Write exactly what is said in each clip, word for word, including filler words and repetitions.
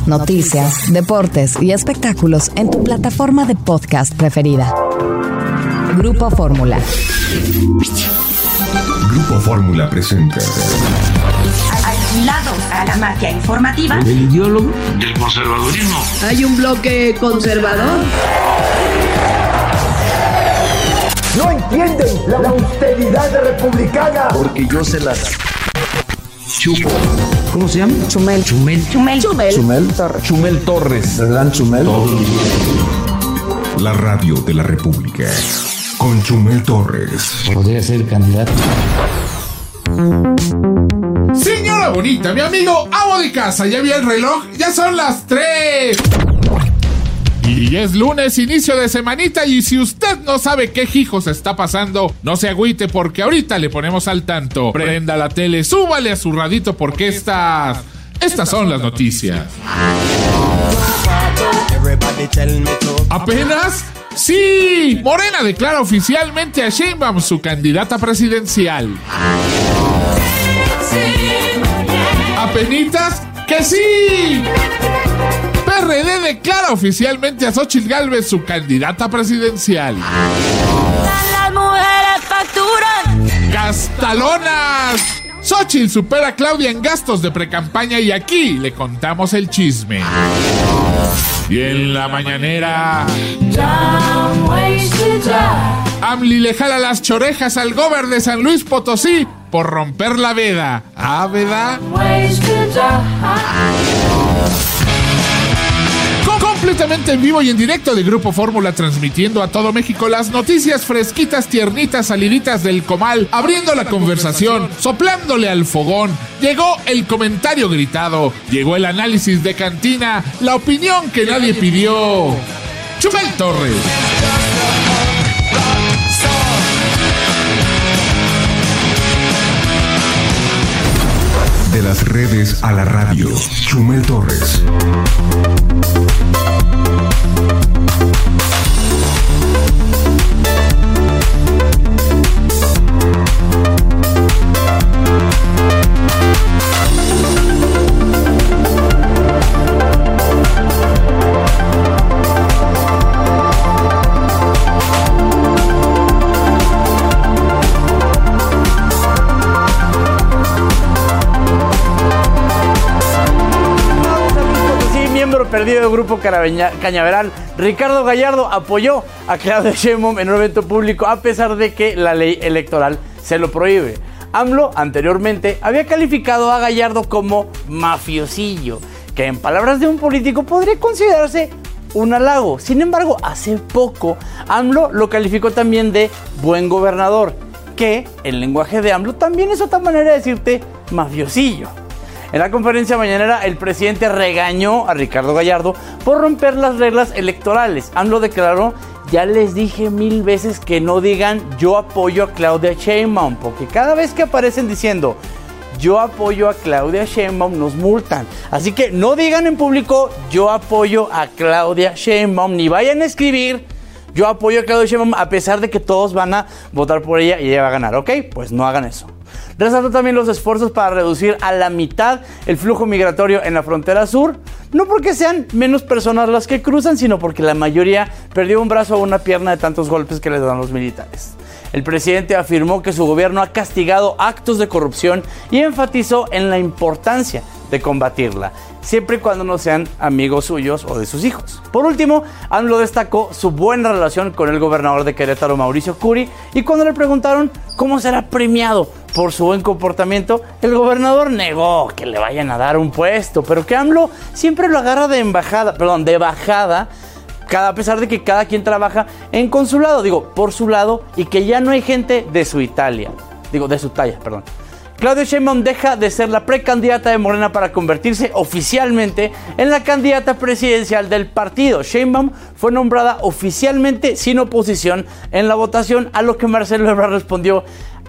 noticias, deportes y espectáculos en tu plataforma de podcast preferida. Grupo Fórmula. Grupo Fórmula presenta. Aislados a la mafia informativa. El ideólogo del conservadurismo. Hay un bloque conservador. No entienden la austeridad republicana. Porque yo se las chupo. ¿Cómo se llama? Chumel. Chumel. Chumel. Chumel. Chumel Torres. Chumel Torres. ¿El gran Chumel? La radio de la República. Con Chumel Torres. Podría ser candidato. Señora bonita, mi amigo amo de casa, ya vi el reloj, ya son las tres. Y es lunes, inicio de semanita, y si usted no sabe qué hijos está pasando, no se agüite porque ahorita le ponemos al tanto. Prenda la tele, súbale a su radito porque estas, estas son las noticias. ¿Apenas? ¡Sí! Morena declara oficialmente a Sheinbaum su candidata presidencial. ¿Apenitas? ¡Que sí! P R D declara oficialmente a Xóchitl Gálvez su candidata presidencial. Las mujeres facturan. ¡Gastalonas! Xóchitl supera a Claudia en gastos de precampaña y aquí le contamos el chisme. Y en la mañanera, AMLI le jala las chorejas al gober de San Luis Potosí por romper la veda. ¿Ah, veda? Completamente en vivo y en directo de Grupo Fórmula, transmitiendo a todo México las noticias fresquitas, tiernitas, saliditas del comal, abriendo la conversación, soplándole al fogón. Llegó el comentario gritado, llegó el análisis de cantina, la opinión que nadie pidió. Chumel Torres. De las redes a la radio. Chumel Torres. Perdido del Grupo Cañaveral, Ricardo Gallardo apoyó a Claudia Sheinbaum en un evento público a pesar de que la ley electoral se lo prohíbe. AMLO anteriormente había calificado a Gallardo como mafiosillo, que en palabras de un político podría considerarse un halago. Sin embargo, hace poco AMLO lo calificó también de buen gobernador, que en lenguaje de AMLO también es otra manera de decirte mafiosillo. En la conferencia mañanera, el presidente regañó a Ricardo Gallardo por romper las reglas electorales. AMLO declaró: ya les dije mil veces que no digan yo apoyo a Claudia Sheinbaum, porque cada vez que aparecen diciendo yo apoyo a Claudia Sheinbaum nos multan. Así que no digan en público yo apoyo a Claudia Sheinbaum, ni vayan a escribir yo apoyo a Claudia Sheinbaum a pesar de que todos van a votar por ella y ella va a ganar, ¿ok? Pues no hagan eso. Resaltó también los esfuerzos para reducir a la mitad el flujo migratorio en la frontera sur, no porque sean menos personas las que cruzan, sino porque la mayoría perdió un brazo o una pierna de tantos golpes que les dan los militares. El presidente afirmó que su gobierno ha castigado actos de corrupción y enfatizó en la importancia de combatirla, siempre y cuando no sean amigos suyos o de sus hijos. Por último, AMLO destacó su buena relación con el gobernador de Querétaro, Mauricio Curi, y cuando le preguntaron cómo será premiado por su buen comportamiento, el gobernador negó que le vayan a dar un puesto, pero que AMLO siempre lo agarra de embajada, perdón, de bajada, cada, a pesar de que cada quien trabaja en consulado, digo, por su lado, y que ya no hay gente de su Italia, digo, de su talla, perdón. Claudia Sheinbaum deja de ser la precandidata de Morena para convertirse oficialmente en la candidata presidencial del partido. Sheinbaum fue nombrada oficialmente sin oposición en la votación, a lo que Marcelo Ebrard respondió: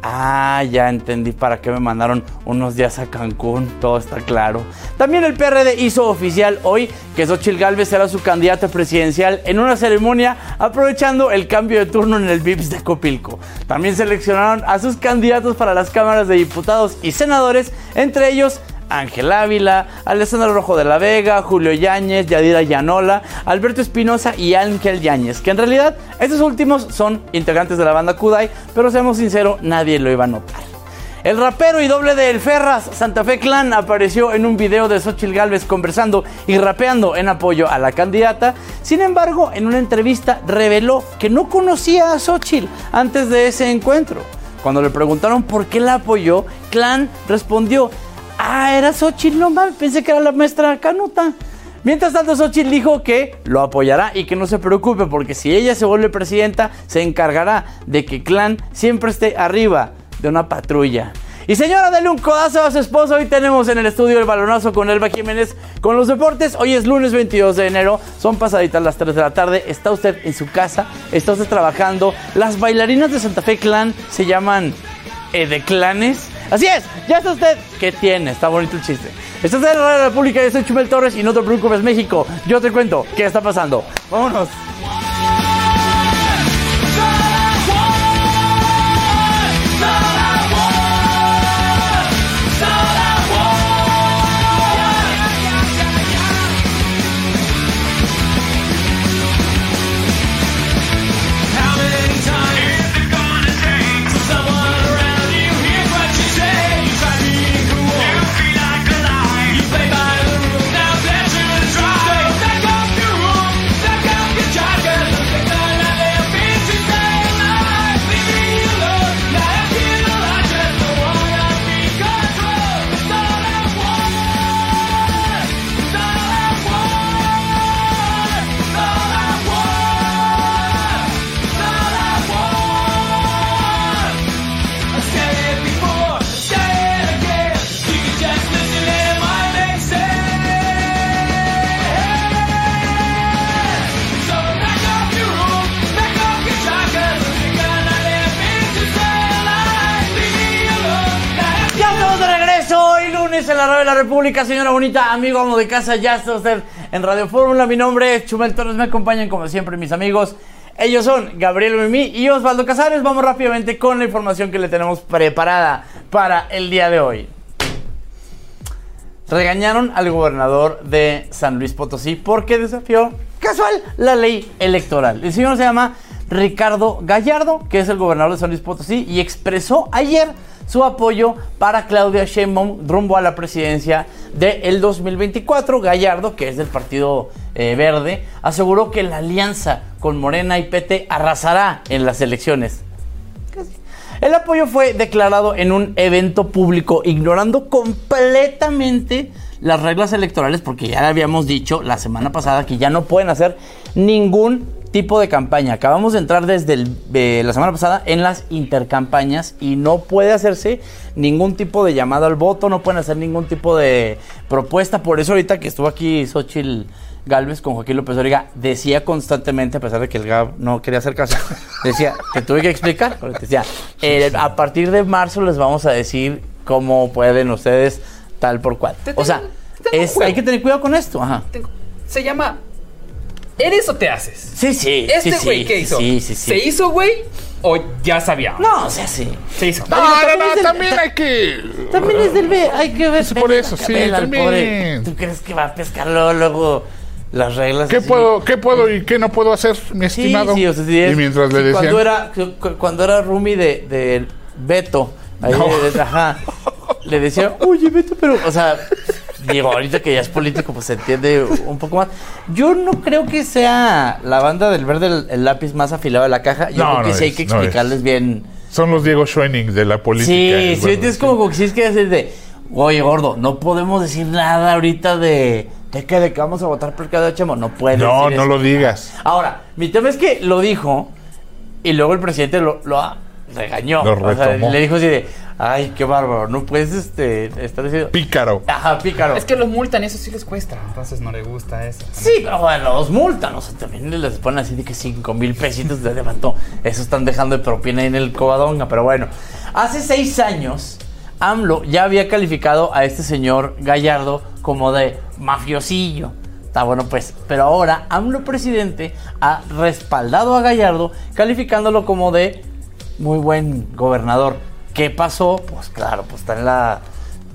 ah, ya entendí para qué me mandaron unos días a Cancún, todo está claro. También el P R D hizo oficial hoy que Xóchitl Gálvez será su candidata presidencial en una ceremonia aprovechando el cambio de turno en el V I P S de Copilco. También seleccionaron a sus candidatos para las cámaras de diputados y senadores, entre ellos Ángel Ávila, Alessandro Rojo de la Vega, Julio Yáñez, Yadira Llanola, Alberto Espinosa y Ángel Yáñez, que en realidad estos últimos son integrantes de la banda Kudai, pero seamos sinceros, nadie lo iba a notar. El rapero y doble de El Ferras, Santa Fe Clan, apareció en un video de Xóchitl Gálvez conversando y rapeando en apoyo a la candidata. Sin embargo, en una entrevista reveló que no conocía a Xóchitl antes de ese encuentro. Cuando le preguntaron por qué la apoyó, Clan respondió: ah, era Xóchitl, no mal, pensé que era la maestra Canuta. Mientras tanto, Xóchitl dijo que lo apoyará y que no se preocupe porque si ella se vuelve presidenta, se encargará de que Clan siempre esté arriba de una patrulla. Y señora, dale un codazo a su esposo. Hoy tenemos en el estudio el balonazo con Elba Jiménez con los deportes. Hoy es lunes veintidós de enero, son pasaditas las tres de la tarde. Está usted en su casa, está usted trabajando. Las bailarinas de Santa Fe Clan se llaman eh, de clanes. Así es, ya está usted. ¿Qué tiene? Está bonito el chiste. Estás en la Radio de la República, yo soy Chumel Torres y no te preocupes, México. Yo te cuento qué está pasando. Vámonos. En la Radio de la República, señora bonita, amigo, amo de casa, ya está usted en Radio Fórmula. Mi nombre es Chumel Torres, me acompañan como siempre mis amigos. Ellos son Gabriel Mimí y Osvaldo Casares. Vamos rápidamente con la información que le tenemos preparada para el día de hoy. Regañaron al gobernador de San Luis Potosí porque desafió, casual, la ley electoral. El señor se llama Ricardo Gallardo, que es el gobernador de San Luis Potosí, y expresó ayer su apoyo para Claudia Sheinbaum rumbo a la presidencia del dos mil veinticuatro. Gallardo, que es del Partido eh, Verde, aseguró que la alianza con Morena y P T arrasará en las elecciones. El apoyo fue declarado en un evento público, ignorando completamente las reglas electorales, porque ya le habíamos dicho la semana pasada que ya no pueden hacer ningún tipo de campaña. Acabamos de entrar desde el, eh, la semana pasada en las intercampañas y no puede hacerse ningún tipo de llamada al voto, no pueden hacer ningún tipo de propuesta. Por eso ahorita que estuvo aquí Xóchitl Gálvez con Joaquín López Dóriga, decía constantemente, a pesar de que el Gab no quería hacer caso, decía, te tuve que explicar, porque decía, eh, a partir de marzo les vamos a decir cómo pueden ustedes tal por cual. Te tengo, o sea, es, hay que tener cuidado con esto. Ajá. Tengo, se llama ¿eres o te haces? Sí, sí. ¿Este sí, güey sí, qué hizo? Sí, sí, sí. ¿Se hizo, güey? ¿O ya sabíamos? No, o sea, sí. Se hizo. No, Oye, no, no, es del- también ta- hay que... También es del B, hay que ver. Es por eso, sí, Vela al también. pobre. ¿Tú crees que va a pescar luego, luego las reglas? ¿Qué así? puedo, ¿Qué puedo y qué no puedo hacer, mi Sí, estimado? sí, o sea, sí es- y mientras le sí, decían... Cuando era, cu- cu- cuando era roomie de, de Beto, ahí No. de- de- ajá, le decía, oye, Beto, pero, o sea, digo, ahorita que ya es político, pues se entiende un poco más. Yo no creo que sea la banda del verde el, el lápiz más afilado de la caja. Yo No, creo que no sí hay es, que no explicarles bien. Son los Diego Schoening de la política. Sí, es sí, verdad, es sí. como que sí es que decir de, oye, gordo, no podemos decir nada ahorita de, de que, de que vamos a votar por Claudia Sheinbaum. No puede No, decir no eso. lo digas. Ahora, mi tema es que lo dijo y luego el presidente lo, lo ah, regañó. Lo O sea, retomó. le dijo así de, ay, qué bárbaro, no puedes este, estar diciendo... Pícaro. Ajá, pícaro. Es que los multan, eso sí les cuesta. Entonces no le gusta eso. Sí, pero bueno, los multan, o sea, también les ponen así de que cinco mil pesitos de levantó. Eso están dejando de propina ahí en el Covadonga, pero bueno. Hace seis años, AMLO ya había calificado a este señor Gallardo como de mafiosillo. Está bueno, pues, pero ahora AMLO presidente ha respaldado a Gallardo, calificándolo como de muy buen gobernador. ¿Qué pasó? Pues claro, pues está en la...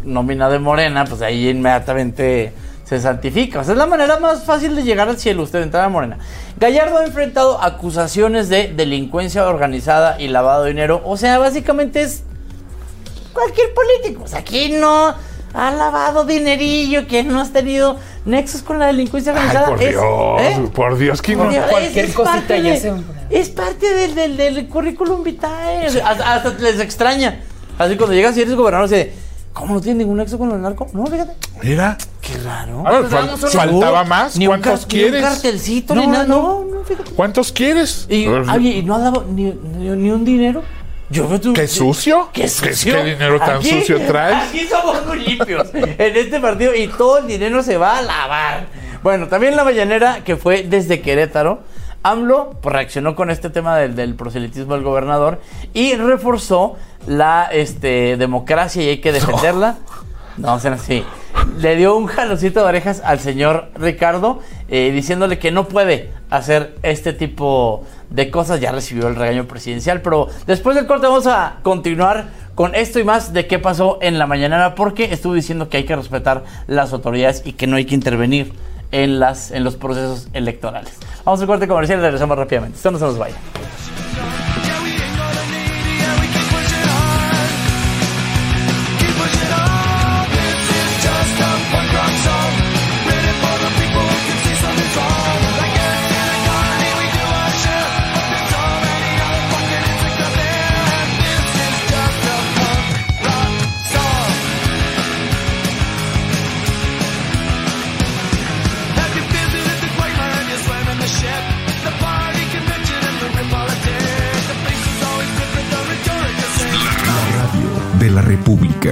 nómina de Morena, pues ahí inmediatamente se santifica. O sea, es la manera más fácil de llegar al cielo, usted entrar a Morena. Gallardo ha enfrentado acusaciones de delincuencia organizada y lavado de dinero. O sea, básicamente es cualquier político. O sea, aquí no ha lavado dinerillo, que no has tenido nexos con la delincuencia organizada. Ay, por es, Dios, ¿eh? por Dios, que no. Dios, cualquier es, es cosita parte ya de, se... Es parte del, del, del currículum vitae. Hasta, hasta les extraña. Así cuando llegas y eres gobernador, se ¿cómo no tiene ningún nexo con el narco? No, fíjate. Mira. Qué raro. A ver, fal- faltaba más. Ni ¿Cuántos un car- quieres? Ni un cartelcito, No, ni nada. no. No, no, fíjate. ¿Cuántos quieres? Y, oye, ¿y no ha dado ni, ni, ni un dinero? Yo veo tu... ¿Qué sucio? ¿Qué sucio? ¿Qué dinero tan Aquí- sucio traes? Aquí somos muy limpios en este partido y todo el dinero se va a lavar. Bueno, también la mañanera que fue desde Querétaro, AMLO pues, reaccionó con este tema del, del proselitismo del gobernador y reforzó la este, democracia y hay que defenderla. No, o sea, sí. Le dio un jaloncito de orejas al señor Ricardo, eh, diciéndole que no puede hacer este tipo de cosas. Ya recibió el regaño presidencial, pero después del corte vamos a continuar con esto y más de qué pasó en la mañanera, porque estuvo diciendo que hay que respetar las autoridades y que no hay que intervenir en, las, en los procesos electorales. Vamos al corte comercial y regresamos rápidamente. Esto no se nos vaya. De la República.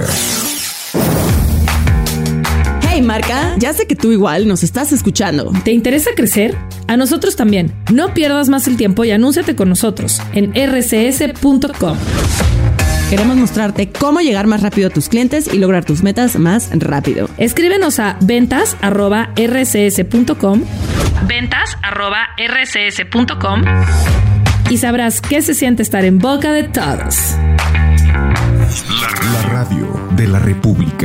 Hey marca, ya sé que tú igual nos estás escuchando. ¿Te interesa crecer? A nosotros también. No pierdas más el tiempo y anúnciate con nosotros en erre ce ese punto com. Queremos mostrarte cómo llegar más rápido a tus clientes y lograr tus metas más rápido. Escríbenos a ventas arroba erre ce ese punto com, ventas arroba erre ce ese punto com y sabrás qué se siente estar en boca de todos. La radio de la República.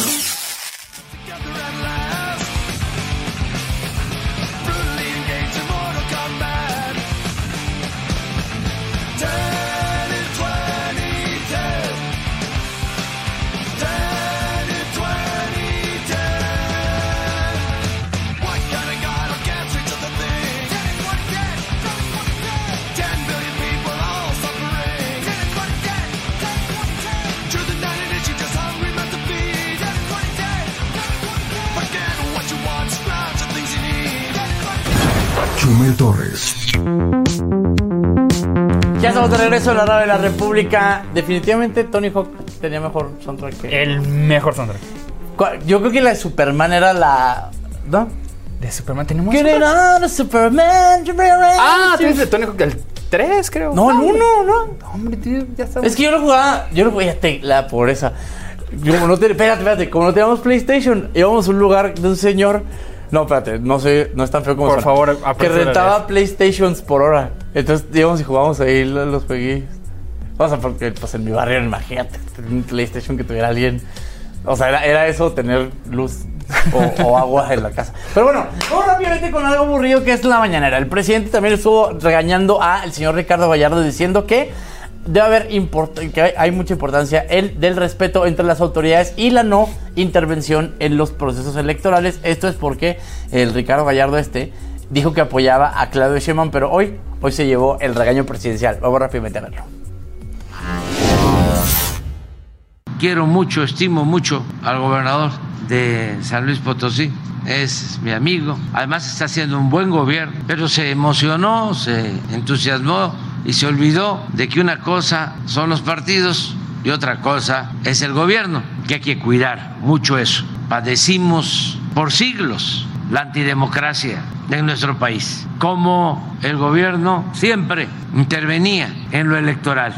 Chumel Torres. Ya estamos de regreso a la radio de la República. Definitivamente Tony Hawk tenía mejor soundtrack que... El mejor soundtrack. Yo creo que la de Superman era la... ¿No? ¿De Superman tenemos? Get it on, Superman. Ah, tienes de Tony Hawk del tres, creo. No, el uno, ¿no? Hombre, tío, ya está. Es que yo lo jugaba, yo lo jugaba, fíjate, la pobreza. Yo, como no te, espérate, espérate, como no teníamos PlayStation, íbamos a un lugar de un señor. No, espérate, no sé, no es tan feo como Por suena. favor, que rentaba PlayStations por hora. Entonces íbamos y jugábamos ahí los, los jueguillos. O sea, porque pues en mi barrio, imagínate, un PlayStation que tuviera alguien. O sea, era, era eso, tener luz o, o agua en la casa. Pero bueno, vamos rápidamente con algo aburrido que es la mañanera. El presidente también estuvo regañando al señor Ricardo Gallardo diciendo que debe haber import- que hay, hay mucha importancia el del respeto entre las autoridades y la no intervención en los procesos electorales. Esto es porque el Ricardo Gallardo este dijo que apoyaba a Claudio Sheinbaum, pero hoy, hoy se llevó el regaño presidencial. Vamos rápidamente a verlo. Quiero mucho, estimo mucho al gobernador de San Luis Potosí. Es mi amigo. Además está haciendo un buen gobierno, pero se emocionó, se entusiasmó y se olvidó de que una cosa son los partidos y otra cosa es el gobierno, que hay que cuidar mucho eso. Padecimos por siglos la antidemocracia en nuestro país, como el gobierno siempre intervenía en lo electoral.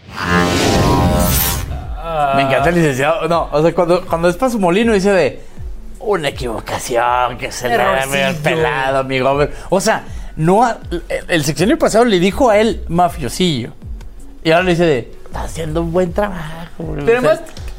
Me encanta el licenciado. No, o sea, cuando, cuando es para su molino dice de una equivocación, que se le ve el pelado, amigo. O sea, no ha, el sexenio pasado le dijo a él mafiosillo. Y ahora le dice de, está haciendo un buen trabajo. Pero además,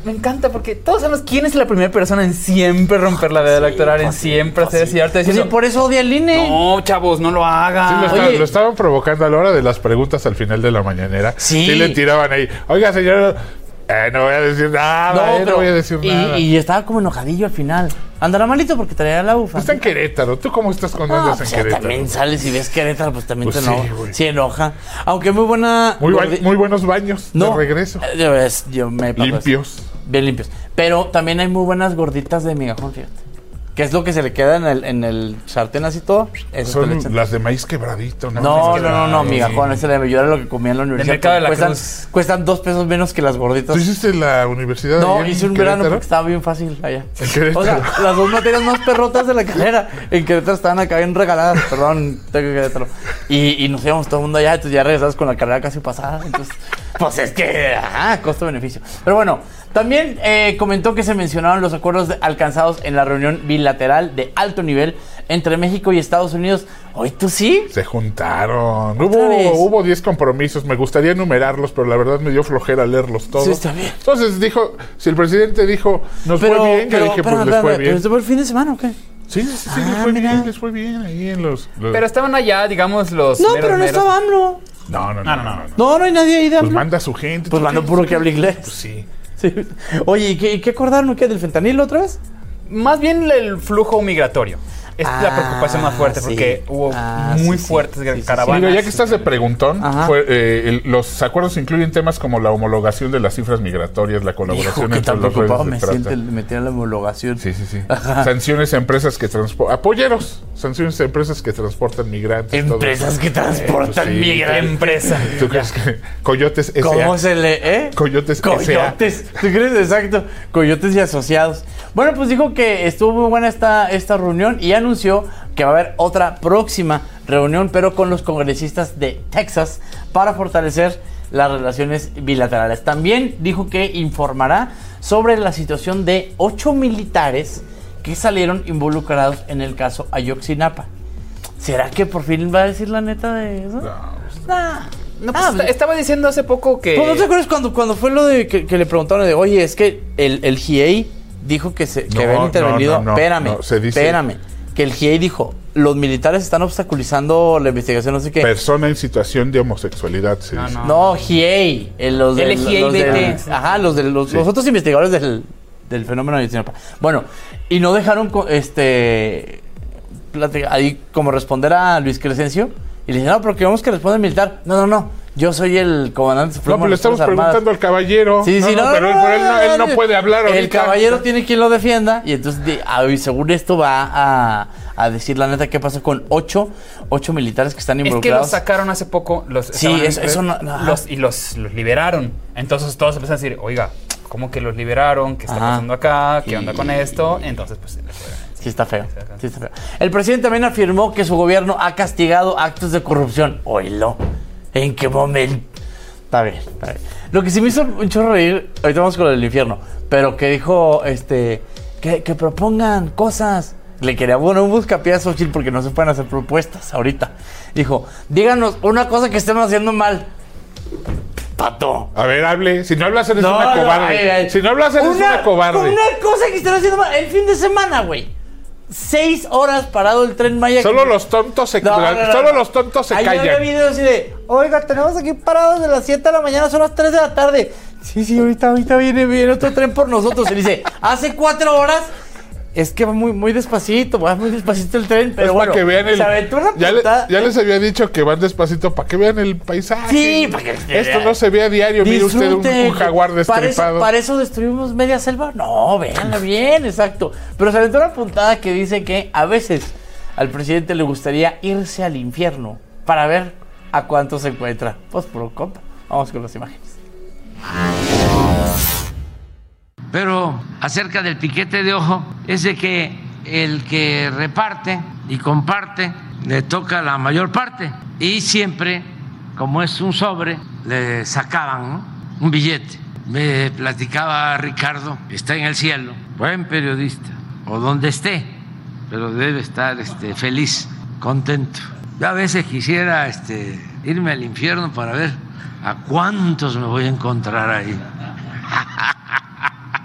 me encanta porque todos sabemos quién es la primera persona en siempre romper la veda electoral, en siempre hacer así. Arte Pues sí, por eso odia el I N E. No, chavos, no lo hagan. Sí, lo, estaba- Oye. lo estaban provocando a la hora de las preguntas al final de la mañanera. Sí. Sí le tiraban ahí. Oiga, señor, eh, no voy a decir nada, eh, no voy a decir y, nada. y estaba como enojadillo al final. Andará malito porque traía la bufa. Está en Querétaro. ¿Tú cómo estás cuando No, andas pues en ya Querétaro? también sales y ves Querétaro, pues también Pues te enoja. sí, güey. Sí, enoja. Aunque muy buena. Muy, ba- gordi- muy buenos baños No, de regreso. eh, yo, es- yo me paso Limpios. así. Bien limpios. Pero también hay muy buenas gorditas de migajón, fíjate. Que es lo que se le queda en el, en el sartén así todo. Eso te le Son echan. las de maíz quebradito, ¿no? No, Maíz no, no, no, quebrado. migajón. Ese de yo era lo que comía en la universidad. mercado de la cuestan, Cruz. cuestan dos pesos menos que las gorditas. ¿Tú hiciste la universidad? No, allá en hice un verano Querétaro? porque estaba bien fácil allá. En Querétaro. O sea, las dos materias más perrotas de la carrera en Querétaro estaban acá bien regaladas. Perdón, tengo que Querétaro. Y, y nos íbamos todo el mundo allá, entonces ya regresamos con la carrera casi pasada. Entonces, pues es que, ajá, costo-beneficio. Pero bueno, también eh, comentó que se mencionaron los acuerdos de- alcanzados en la reunión bilateral de alto nivel entre México y Estados Unidos. Hoy tú sí. Se juntaron. ¿Otra Hubo vez? hubo diez compromisos. Me gustaría enumerarlos, pero la verdad me dio flojera leerlos todos. Sí, está bien. Entonces dijo, si el presidente dijo, nos Pero, fue bien, yo pero, dije, espérame, pues les fue espérame, bien. ¿pero esto fue el fin de semana o qué? Sí, sí, sí, Ah, les fue mira. bien, les fue bien ahí en los... los- Pero estaban allá, digamos, los. No, meros, pero no meros. estaba AMLO. No, no, no, no, no, no. No, no hay nadie ahí de Pues AMLO. manda a su gente. Pues ¿tú mandó qué? puro que habla inglés. Pues sí. Sí. Oye, ¿y qué, y qué acordaron? ¿Qué? ¿Del fentanilo otra vez? Más bien el flujo migratorio. Es Ah, la preocupación más fuerte sí. porque hubo Ah, muy sí, sí. fuertes Sí, sí, sí. caravanas. Digo, ya que estás de preguntón, Ajá. fue, eh, el- los acuerdos incluyen temas como la homologación de las cifras migratorias, la Hijo, colaboración que entre tan los preocupado redes me de siente trata. el meter la homologación. Sí, sí, sí. Ajá. Sanciones a empresas que transportan... Apoyeros. Sanciones a empresas que transportan migrantes. todo Empresas eso. que transportan Eh, pues sí. migrantes. Empresa. ¿Tú crees que Coyotes S A? ¿Cómo se le, eh? Coyotes S A. Coyotes. ¿Tú crees? Exacto. Coyotes y asociados. Bueno, pues dijo que estuvo muy buena esta, esta reunión y anunció que va a haber otra próxima reunión, pero con los congresistas de Texas para fortalecer las relaciones bilaterales. También dijo que informará sobre la situación de ocho militares que salieron involucrados en el caso Ayotzinapa. ¿Será que por fin va a decir la neta de eso? Nah. No, pues Ah, está- estaba diciendo hace poco que. pues, ¿no te acuerdas cuando, cuando fue lo de que, que le preguntaron de, oye, es que el, el G I A I dijo que, se, que No, habían no, intervenido? no, no, espérame, no, se dice- espérame. Que el G I A I dijo, los militares están obstaculizando la investigación, no sé qué. Persona en situación de homosexualidad, se No, dice. no. No, G I A I. eh, los del- L G I A I los del- B T. Ajá, los, de, los, Sí. los otros investigadores del, del fenómeno de Ayotzinapa. Bueno, y no dejaron co- este platica- ahí como responder a Luis Crescencio. Y le dijeron, no, pero queremos que responda el militar. No, no, no. Yo soy el comandante No, supremo pero de le las estamos Fuerzas Armadas. preguntando al caballero. Sí, sí, no, pero él, no, pero él no, él no no, puede hablar ahorita. El caballero tiene quien lo defienda y entonces de- ah, y según esto va a, a decir la neta qué pasó con ocho, ocho militares que están Es que los involucrados. sacaron hace poco. Los, Sí, estaban eso- en- eso no- no, ajá. los- y los, los liberaron. Entonces todos empezaron a decir, oiga, ¿cómo que los liberaron? ¿Qué está Ajá. pasando acá? ¿Qué Y- onda con esto? Entonces, pues, se les fue. Sí está feo, sí está feo. El presidente también afirmó que su gobierno ha castigado actos de corrupción. Oílo, ¿en qué momento? Está bien, está bien. Lo que sí me hizo un chorro reír, ahorita vamos con lo del infierno, pero que dijo, este, que, que propongan cosas. Le quería poner un buscapié a Xochitl porque no se pueden hacer propuestas ahorita. Dijo, díganos una cosa que estemos haciendo mal. Pato. A ver, hable. Si no hablas, eres No, una no, cobarde. ay, ay. Si no hablas, eres una, cobarde. Una cosa que están haciendo mal. El fin de semana, güey. Seis horas parado el tren Maya. Solo que- los tontos se, No, no, no, solo no. los tontos se Ahí callan. había videos así de, oiga, tenemos aquí parados de las siete de la mañana, son las tres de la tarde. Sí, sí, ahorita, ahorita viene, viene otro tren por nosotros. Y dice, hace cuatro horas. Es que va muy, muy despacito, va muy despacito el tren, pero Es bueno, para que vean el. se aventó una Ya, le- putada. ya les había dicho que van despacito para que vean el paisaje. Sí, para que- Esto no se ve a diario. Mire usted un, Disfrute. un jaguar ¿Para eso, destripado. ¿Para eso destruimos media selva? No, véanla bien, exacto. Pero se aventó una puntada que dice que a veces al presidente le gustaría irse al infierno para ver a cuánto se encuentra. Pues por compa. Vamos con las imágenes. Pero acerca del piquete de ojo, es de que el que reparte y comparte le toca la mayor parte. Y siempre, como es un sobre, le sacaban, ¿no?, un billete. Me platicaba Ricardo, está en el cielo, buen periodista, o donde esté, pero debe estar este, feliz, contento. Yo a veces quisiera este, irme al infierno para ver a cuántos me voy a encontrar ahí.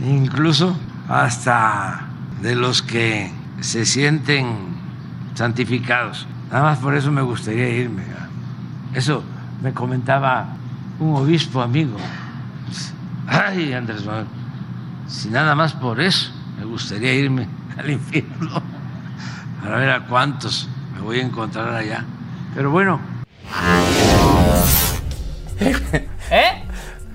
incluso hasta de los que se sienten santificados. Nada más por eso me gustaría irme. Eso me comentaba un obispo amigo. Ay, Andrés Manuel, si nada más por eso me gustaría irme al infierno para ver a cuántos me voy a encontrar allá. Pero bueno. ¿Eh?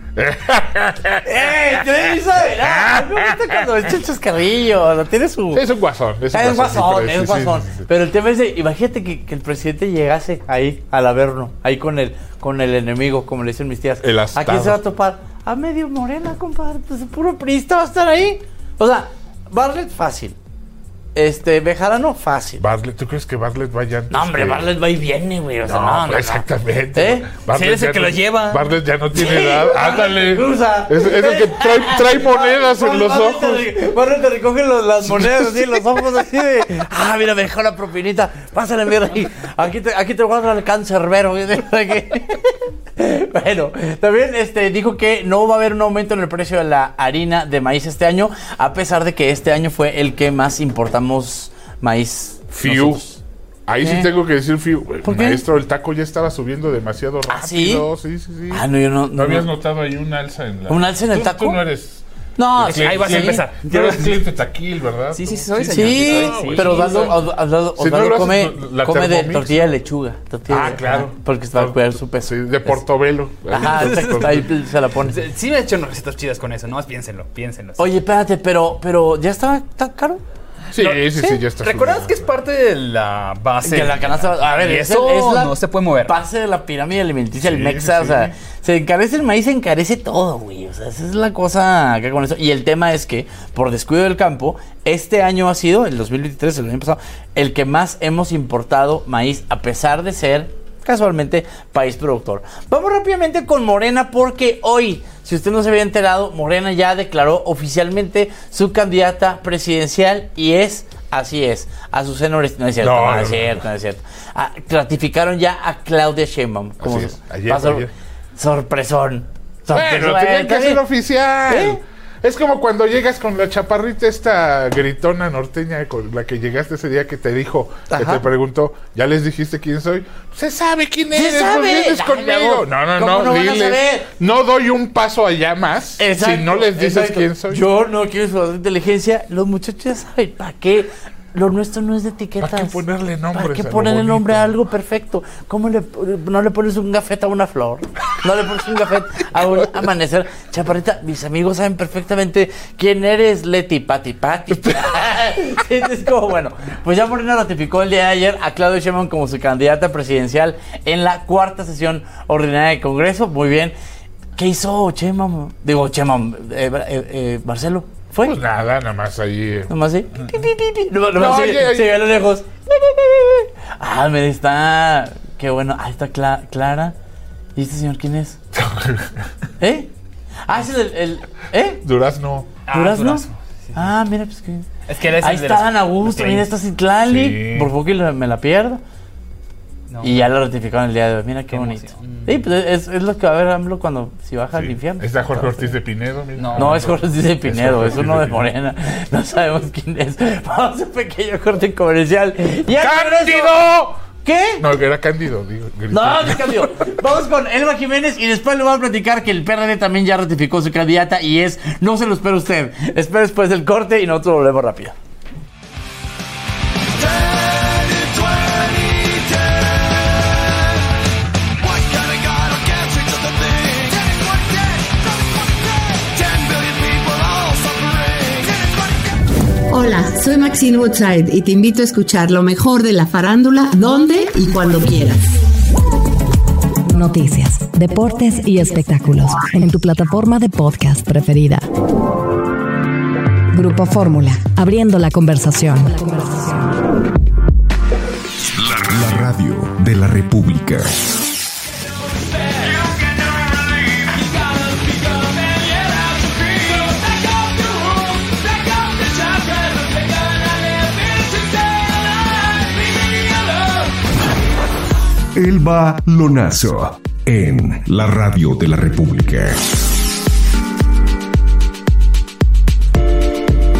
¡Ey! Televisa, ¿no? Me gusta cuando echa el chascarrillo, no tiene su... Es un guasón. Es un Es guasón, guasón, es sí, guasón. sí, sí, sí. Pero el tema es de, imagínate que, que el presidente llegase ahí, al Averno, ahí con el, con el enemigo, como le dicen mis tías. El ¿A astado. quién se va a topar? A medio Morena, compadre, pues el puro priista va a estar ahí. O sea, Bartlett, fácil. Este, Bejarano, fácil. Bartlett, ¿tú crees que Bartlett vaya antes? No, hombre, que... Bartlett va y viene, güey. O sea, No, no, no, no. exactamente. ¿Eh? Bartlett Sí, es el ya que no- lo lleva. Bartlett ya no tiene Sí. edad. Ándale. Cruza. Es, es el que trae, trae monedas en los Bartlett ojos. te- Bartlett te recoge los- las monedas así en los ojos, así de. Ah, mira, me dejó la propinita. Pásale, mira ahí. Aquí te, aquí te guardo el cancerbero. Bueno, también este, dijo que no va a haber un aumento en el precio de la harina de maíz este año, a pesar de que este año fue el que más importamos maíz. Fiu. nosotros. Ahí sí ¿Eh? tengo que decir, Fiu. ¿Por qué? Maestro, el taco ya estaba subiendo demasiado rápido. ¿Ah, sí? Sí, sí, sí. Ah, no, yo no. ¿No habías no. notado ahí un alza en la... ¿Un alza en el Tú- taco? Tú no eres... No, cliente- ahí vas a cliente- empezar. Tú eres cliente taquil, ¿verdad? Sí, sí, Tú- sí, soy, Sí, señor. Sí, sí, pero sí, Osvaldo, sí. Osvaldo, Osvaldo Si no lo haces, come, la come de Thermomix. tortilla de lechuga. Tortilla Ah, de- claro. Porque se va a cuidar su peso. Sí, de Portobelo. Ajá, exacto, ahí se la pone. Sí me he hecho unas recetas chidas con eso, nomás piénsenlo, piénsenlo. Oye, espérate, pero, pero ¿ya estaba tan caro? Sí, sí, sí, ya está. ¿Recuerdas subiendo. que es parte de la base? Que la canasta... A ver, Y es, eso el- es la no se puede mover. base de la pirámide alimenticia, el Sí, Mexa, sí. o sea, se encarece el maíz, se encarece todo, güey. O sea, esa es la cosa acá con eso. Y el tema es que, por descuido del campo, este año ha sido, el dos mil veintitrés, el año pasado, el que más hemos importado maíz, a pesar de ser... casualmente, país productor. Vamos rápidamente con Morena porque hoy, si usted no se había enterado, Morena ya declaró oficialmente su candidata presidencial y es, así es, Azucena Oresti. No es cierto, No, no, no, es no. cierto, no es cierto. Ah, ratificaron ya a Claudia Sheinbaum. Como Así es, su- ayer, pasó- ayer. Sorpresón. Bueno, Sorpresón. tenían que Está hacer bien. oficial. ¿Eh? Es como cuando llegas con la chaparrita esta gritona norteña con la que llegaste ese día que te dijo, Ajá. que te preguntó, ¿ya les dijiste quién soy? Se sabe quién Se eres, sabe. pues vienes Ay, conmigo. mi amor, No, no, ¿cómo no, no van a diles. saber? No doy un paso allá más Exacto, si no les dices exacto. quién soy. Yo no quiero su inteligencia. Los muchachos ya saben, ¿para qué? Lo nuestro no es de etiquetas. ¿Para qué ponerle nombres ¿Para qué a lo ponerle bonito? nombre a algo perfecto? ¿Cómo le, no le pones un gafete a una flor? ¿No le pones un gafete a un amanecer? Chaparrita, mis amigos saben perfectamente quién eres, Leti, Pati, Pati. Sí, es como, bueno, pues ya Morena ratificó el día de ayer a Claudia Sheinbaum como su candidata presidencial en la cuarta sesión ordinaria del Congreso. Muy bien. ¿Qué hizo Sheinbaum? Digo, Sheinbaum, eh, eh, eh, Marcelo. ¿Fue? Pues nada, nada más ahí. eh. Nomás así. Nomás No, nomás se, oye, oye. se ve a lo lejos. Ah, mira, está. Qué bueno. Ahí está Cla- Clara. ¿Y este señor quién es? ¿Eh? Ah, ese es el. el- ¿Eh? Durazno. Ah, ¿Durazno? Durazno. Ah, mira, pues que. Es que eres Ahí el de está los- Dan Augusto, los mira, está Citlali. Sí. Por poco y la- me la pierdo. No. Y ya lo ratificaron el día de hoy. Mira qué, Qué bonito. emoción. Sí, pues es, es lo que va a ver AMLO cuando si baja al Sí. infierno. Está Jorge Ortiz de Pinedo. Mira. No. No, es Jorge Ortiz de Pinedo, Jorge es uno Ortiz de de Morena. No sabemos quién es. Vamos a un pequeño corte comercial. Y al regreso- ¡Cándido! ¿Qué? No, que era Cándido, digo. gritó. No, no cambió. Vamos con Elba Jiménez y después le voy a platicar que el P R D también ya ratificó su candidata y es, no se lo espera usted. Espera después del corte y nosotros volvemos rápido. Hola, soy Maxine Woodside y te invito a escuchar lo mejor de la farándula, donde y cuando quieras. Noticias, deportes y espectáculos en tu plataforma de podcast preferida. Grupo Fórmula, abriendo la conversación. La radio de la República. Elba Lonazo en la radio de la República.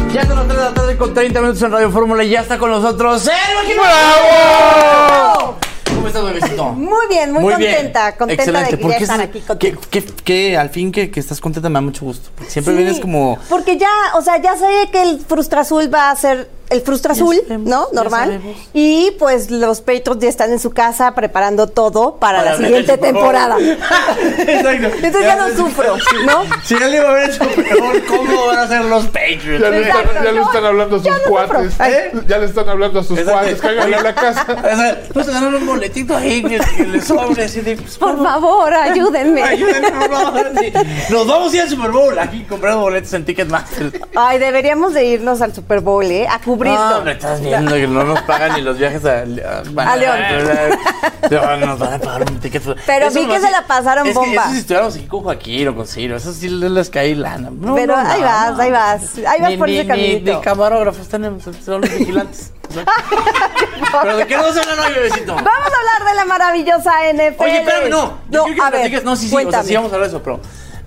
Ya son las tres de la tarde con treinta minutos en Radio Fórmula y ya está con nosotros el ¡Bravo! ¿Cómo estás, bebecito? Muy bien, muy, muy contenta, bien. contenta Excelente. de que ya estar aquí contigo. Que, que, que al fin que, que estás contenta me da mucho gusto. Porque siempre sí, vienes como... Porque ya, o sea, ya sé que el Frustra Azul va a ser el Frustra Azul, sabemos, ¿no? Normal. Y pues los Patriots ya están en su casa preparando todo para, para la siguiente temporada. Exacto. Entonces ya, ya no sufro, ¿no? Si él iba a haber hecho peor, ¿cómo van a ser los Patriots? Ya, le están, ya le están hablando a sus no cuates. ¿Eh? Ya le están hablando a sus Exacto. cuates. Cáiganle a la casa. Pues se ganaron un boletito ahí que le sobre. Así de, pues, por favor, ayúdenme. Ayúdenme, por favor. Sí. Nos vamos a ir al Super Bowl. Aquí comprando boletos en Ticketmaster. Ay, deberíamos de irnos al Super Bowl, ¿eh? A cubrirlo. No, me estás viendo que no nos pagan ni los viajes a, a, a León. No, nos van a pagar un ticket. Pero eso vi que se la pasaron es bomba. Que eso si estuviéramos aquí con Joaquín o con Ciro, eso sí les caí lana. No, Pero no, ahí no, vas, no. ahí vas. Ahí vas ni, por ni, ese caminito. Ni, ni camarógrafos tenemos, son los vigilantes. Pero ¿de qué nos hablan hoy, bebecito? Vamos a hablar de la maravillosa N F L. Oye, espérame, no. No, yo a ver, que, no, sí, sí, cuéntame. o sea, sí vamos a hablar de eso, pero...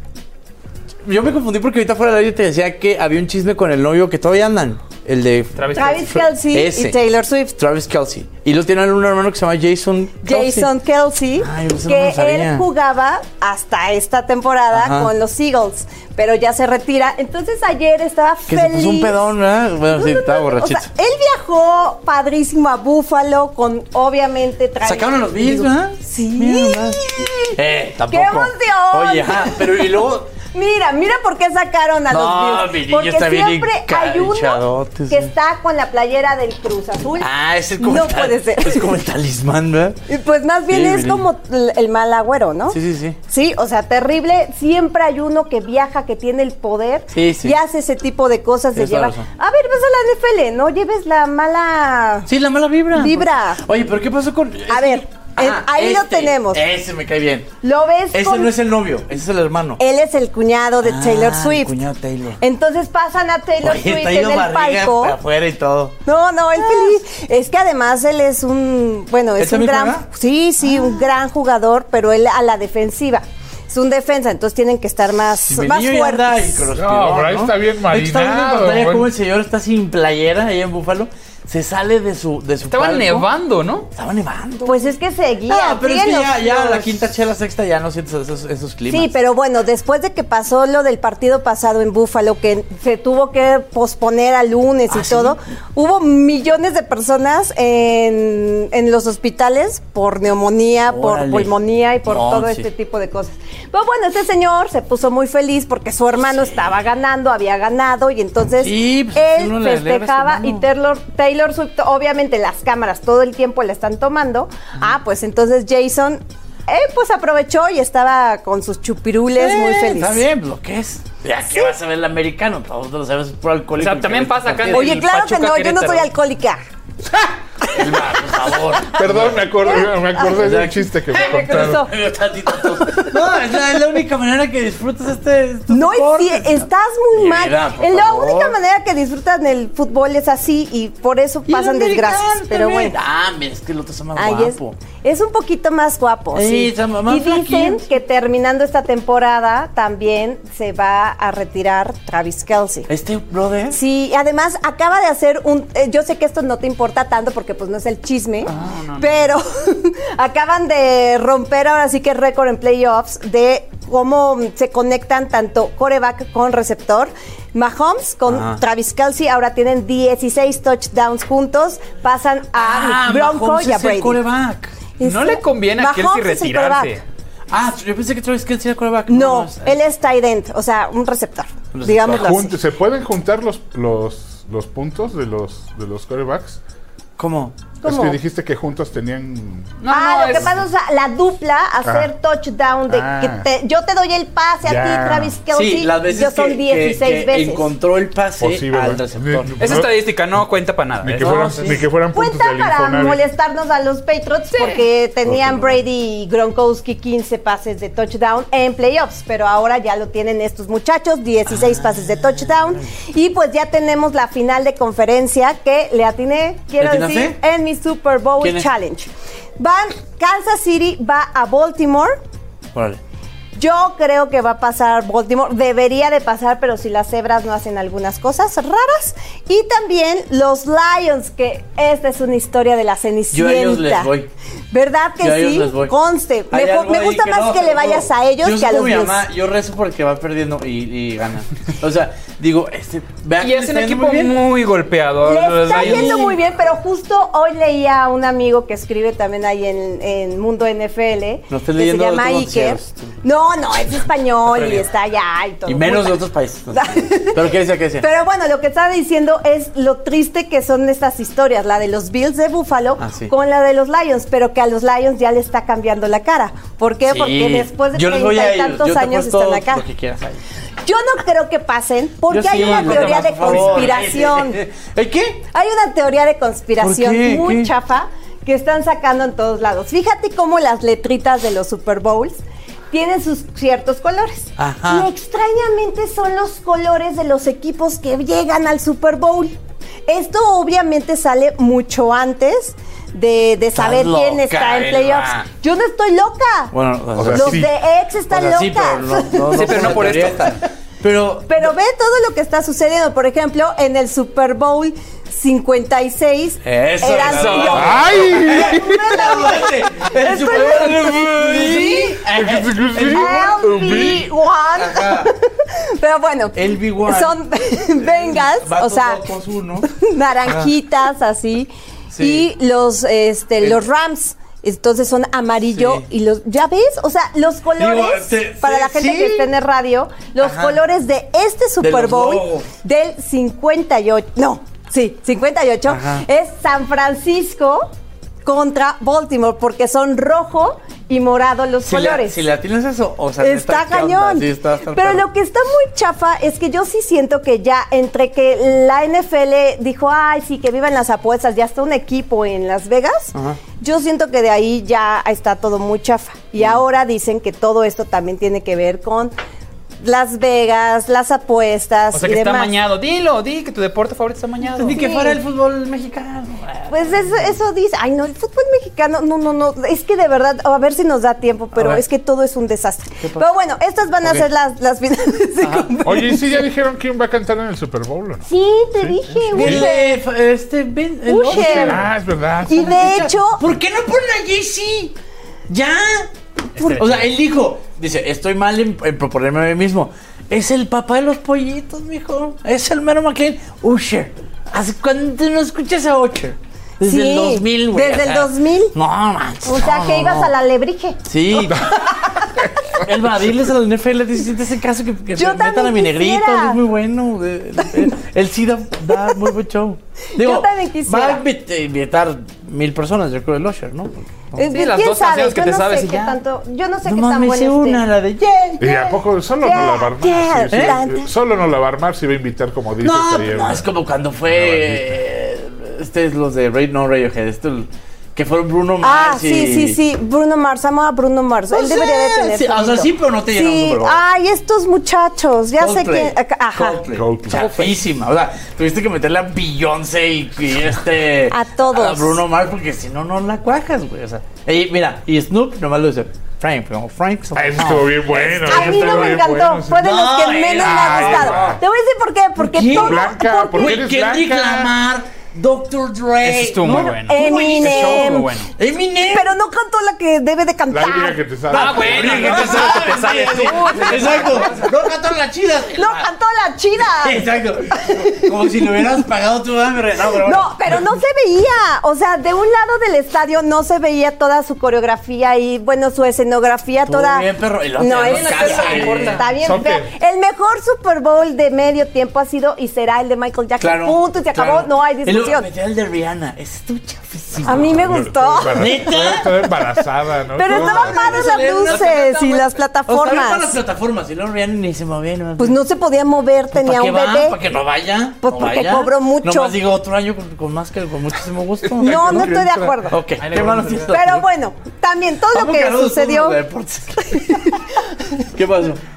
Yo me confundí porque ahorita fuera del aire te decía que había un chisme con el novio que todavía andan. El de Travis, Travis Kelce Ese. y Taylor Swift. Travis Kelce. Y luego tienen un hermano que se llama Jason Kelce. Jason Kelce. Ay, que no él jugaba hasta esta temporada Ajá. con los Eagles, pero ya se retira. Entonces ayer estaba que feliz. Que se puso un pedón, ¿verdad? Bueno, no, sí, no, estaba no, borrachito. O sea, él viajó padrísimo a Buffalo con, obviamente, Travis. Sacaron a los Bills, ¿verdad? Sí. Mira, eh, tampoco. ¡Qué emoción! Oye, ajá, pero y luego... Mira, mira por qué sacaron a no, los Bills. Porque está siempre bien hay uno que sí. está con la playera del Cruz Azul. Ah, ese es como no el puede ser. Es como el talismán, ¿verdad? Pues más bien sí, es Billy. como el mal agüero, ¿no? Sí, sí, sí. Sí, o sea, terrible. Siempre hay uno que viaja, que tiene el poder sí, sí. y hace ese tipo de cosas de llevar. A ver, vas a la N F L, no lleves la mala... Sí, la mala vibra. Vibra. Oye, ¿pero qué pasó con...? A ver... Ajá, ahí este, lo tenemos. Ese me cae bien. ¿Lo ves? Ese con... no es el novio, ese es el hermano. Él es el cuñado de ah, Taylor Swift. El cuñado Taylor. Entonces pasan a Taylor Oye, Swift en el palco. Para afuera y todo. No, no, él ah. feliz. Es que además él es un, bueno, es un gran, juega? sí, sí, ah. un gran jugador, pero él a la defensiva. Es un defensa, entonces tienen que estar más, si más fuertes. No, pero ahí ¿no? está bien marinado. Está viendo en pantalla bueno. cómo el señor está sin playera ahí en Búfalo. Se sale de su de su Estaba palco. nevando, ¿no? Estaba nevando. Pues es que seguía. No, pero es que ya, ya la quinta chela sexta ya no sientes esos, esos climas. Sí, pero bueno, después de que pasó lo del partido pasado en Búfalo, que se tuvo que posponer al lunes ¿Ah, y todo, sí? hubo millones de personas en, en los hospitales por neumonía, Órale. por pulmonía y por no, todo sí. este tipo de cosas. Pero bueno, este señor se puso muy feliz porque su hermano sí. estaba ganando, había ganado y entonces sí, pues, él festejaba y Taylor, Taylor Swift, obviamente las cámaras todo el tiempo le están tomando. Uh-huh. Ah, pues entonces Jason, eh, pues aprovechó y estaba con sus chupirules sí, muy feliz. Está bien, lo que es. Ya que sí. vas a ver el americano, todos lo sabemos por alcohólico. O sea, también pasa acá en Oye, el claro Pachuca, que no, Querétaro. yo no soy alcohólica. El mar, por favor. Perdón, me acordé, me acordé de un chiste que me contaron. No, es la, es la única manera que disfrutas este, este No, deporte. Es, estás muy Mira, mal. por La favor. única manera que disfrutas del fútbol es así y por eso Y pasan el desgracias. americano Pero también. bueno. Ah, mira, es que el otro está más Ay, guapo. Es, es un poquito más guapo, Sí, sí. está más Y dicen flaquito. que terminando esta temporada también se va a retirar Travis Kelce. ¿Este brother? Sí, además acaba de hacer un... Eh, yo sé que esto no te importa tanto porque pues no es el chisme, Ah, no, no. pero acaban de romper ahora sí que récord en playoffs de cómo se conectan tanto quarterback con receptor. Mahomes con Ah. Travis Kelce ahora tienen dieciséis touchdowns juntos, pasan a Ah, Bronco Mahomes y a es el Brady. quarterback. No le conviene a Kelce Mahomes es el retirarse. quarterback. Ah, yo pensé que Travis Kelce era quarterback. No, es- él es tight end, o sea, un receptor, Un receptor. digámoslo así. Jun- ¿Se pueden juntar los, los, los puntos de los, de los quarterbacks? ¿Cómo? Es ¿Cómo? que dijiste que juntos tenían... No, ah, no, lo que es- pasa es o sea, la dupla, hacer Ah. touchdown de Ah. que te, yo te doy el pase a Ya. ti, Travis Kelce, Sí, las veces yo son que, dieciséis que- que veces. encontró el pase Pues sí, al ¿verdad? receptor. Ni- Esa estadística no cuenta para nada. Ni ¿eh? que, No, fueran, sí. ni que fueran puntos Cuenta del para Infonavit. molestarnos a los Patriots porque tenían Ok. Brady y Gronkowski quince pases de touchdown en playoffs, pero ahora ya lo tienen estos muchachos, dieciséis Ah. pases de touchdown y pues ya tenemos la final de conferencia que le atiné, quiero ¿Le atinaste? decir, en mi Super Bowl ¿Quién es? Challenge. Van, Kansas City va a Baltimore, Órale. Yo creo que va a pasar Baltimore, debería de pasar, pero si las cebras no hacen algunas cosas raras. Y también los Lions, que esta es una historia de la Cenicienta. Yo a ellos les voy. ¿Verdad que Yo a ellos sí? les voy. Conste. Hay Me, algo me ahí gusta más no, que le vayas no. a ellos yo que a los mi Bills. mamá, yo rezo porque va perdiendo y, y gana. O sea, digo, este, vean Y que es le un está yendo equipo muy bien. muy golpeado. Le Los está Lions. yendo muy bien, pero justo hoy leía a un amigo que escribe también ahí en, en Mundo N F L. No estoy que leyendo se llama de Iker. noticieros. No, no, es español y está allá y todo. Y menos de Puta. otros países. Pero ¿qué decía? ¿Qué decía? Pero bueno, lo que estaba diciendo es lo triste que son estas historias, la de los Bills de Buffalo Ah, sí. con la de los Lions, pero que a los Lions ya le está cambiando la cara. ¿Por qué? Sí. Porque después de Yo les voy treinta a y ellos. tantos Yo te años apuesto están acá. lo que quieras ahí. Yo no creo que pasen, porque Yo hay sí, una no te teoría vas, de por favor. conspiración. ¿El qué? Hay una teoría de conspiración ¿Por qué? muy ¿Qué? chafa que están sacando en todos lados. Fíjate cómo las letritas de los Super Bowls tienen sus ciertos colores. Ajá. Y extrañamente son los colores de los equipos que llegan al Super Bowl. Esto obviamente sale mucho antes de, de saber Estás quién loca, está en Elba. playoffs. Yo no estoy loca. Bueno, o sea, los sí. de ex están O sea, sí, locas. pero no, no, Sí, pero no por esto. Pero, Pero ve todo lo que está sucediendo. Por ejemplo, en el Super Bowl cincuenta y seis. Eso, eran eso. yo- ¡Ay! El Esto Super es- Bowl. Sí. El L B uno. Pero bueno, L B uno. son Bengals, o sea, Vatos uno. naranjitas así. Sí. Y los este El- los Rams. Entonces son amarillo Sí. y los, ¿ya ves? O sea, los colores, Digo, te- para sí, la gente sí. que está en el radio, los Ajá. colores de este Super los Bowl logos. del cincuenta y ocho, no, sí, cincuenta y ocho, Ajá. es San Francisco contra Baltimore, porque son rojo y morado los Si colores. la, si la tienes eso, o sea, Está neta, ¿qué onda? cañón. Sí, está hasta el Pero perro. lo que está muy chafa es que yo sí siento que ya entre que la N F L dijo, ay, sí, que vivan las apuestas, ya está un equipo en Las Vegas, Ajá. yo siento que de ahí ya está todo muy chafa. Y ahora dicen que todo esto también tiene que ver con Las Vegas, las apuestas O sea y que está demás. amañado. Dilo, di que tu deporte favorito está amañado. Ni que Sí. fuera el fútbol mexicano. Pues eso, eso dice, ay no, el fútbol mexicano, no, no, no, es que de verdad, a ver si nos da tiempo, pero ver. es que todo es un desastre. pasa? Pero bueno, estas van a Ok. ser las, las finales de conferencia. Oye, ¿y sí ya dijeron quién va a cantar en el Super Bowl o no? Sí, te dije, El, Usher. eh, este, Ben, el Usher. Usher. Ah, es verdad. Y de hecho, ¿Por qué no ponen a Jay-Z? ¡Ya! ¿Por O sea, él dijo, dice, estoy mal en, en proponerme a mí mismo. Es el papá de los pollitos, mijo. Es el mero McLean. Usher. ¿Hace cuánto no escuchas a Usher? Desde Sí, el dos mil, güey. desde o el sea, dos mil. No, manches. o sea, no, que no, ibas no. a la Lebrige. Sí. Él va a diles a la N F L, dice ese caso que, que Yo metan a también mi negrito, quisiera. es muy bueno. Él, él- él sí da, da muy buen show. Digo, Yo también quisiera. va a invit- invitar mil personas, yo creo, el Usher, ¿no? Eh, Sí, las ¿Quién dos sabe? canciones que Yo te no sabes sé y qué ya. tanto, yo no sé No qué tan mames, bueno sé una, esté. la de yeah, ¿Y yeah. a poco solo Yeah, no la va a armar? yeah, Sí, sí, yeah. eh, Solo no la va a armar si va a invitar, como dices. No, estaría no, bien. es como cuando fue eh, este es los de Ray, no Radiohead, esto el- que fueron Bruno Ah, Mars y- sí, sí, sí, Bruno Mars, amo a Bruno Mars. O Él sea, debería de tener. sí, o sea, bonito. sí, pero no te llena un Sí, Super Bowl. ay, estos muchachos, ya sé Coldplay, que. Ajá. Coldplay, Coldplay. chafísima, o sea, tuviste que meterle a Beyoncé y, y este A todos. a Bruno Mars porque si no no la cuajas, güey, o sea, y mira, y Snoop nomás lo dice Frank, como Frank. Ah, eso estuvo bien bueno. A mí no estuvo me bien encantó, bueno, sí. fue de los No, que menos me ha ay, gustado. no. Te voy a decir por qué, porque qué? todo. Blanca, ¿por qué Güey, eres Kendrick blanca? Lamar, doctor Dre. Eso estuvo muy bueno. Eminem. Ese show estuvo bueno. Eminem. Pero no cantó la que debe de La cantar. única que te sale. Ah, bueno, que te sabes que te sales tú. Exacto. No cantó la chida. No cantó la chida. Exacto. Como si le hubieras pagado tu hambre. No, pero, No, pero no se veía. O sea, de un lado del estadio no se veía toda su coreografía y, bueno, su escenografía Estuvo toda. bien, perro. Y lo No, hacían es en casa, que eh. está bien Soccer. feo. El mejor Super Bowl de medio tiempo ha sido y será el de Michael Jackson. Claro. Punto y se acabó. claro. No hay Y luego discusión. metió el de Rihanna. Ese estuvo chafísimo. A mí me gustó. ¿Neta? Estaba embarazada, ¿no? Pero Todo- estaban padres las Salieron las luces y las O sea, para las plataformas. plataformas. Y luego Rihanna ni se movía. Nomás. Pues no se podía mover, tenía ¿Para qué un va? bebé. ¿Para que no vaya? Pues ¿No porque vaya? cobró mucho. Nomás digo otro año con, con más que con muchísimo gusto. No, no estoy de acuerdo. Ok, qué malo siento. Pero bueno, también todo lo Vamos, que Carlos, sucedió. somos de deportes. ¿Qué pasó?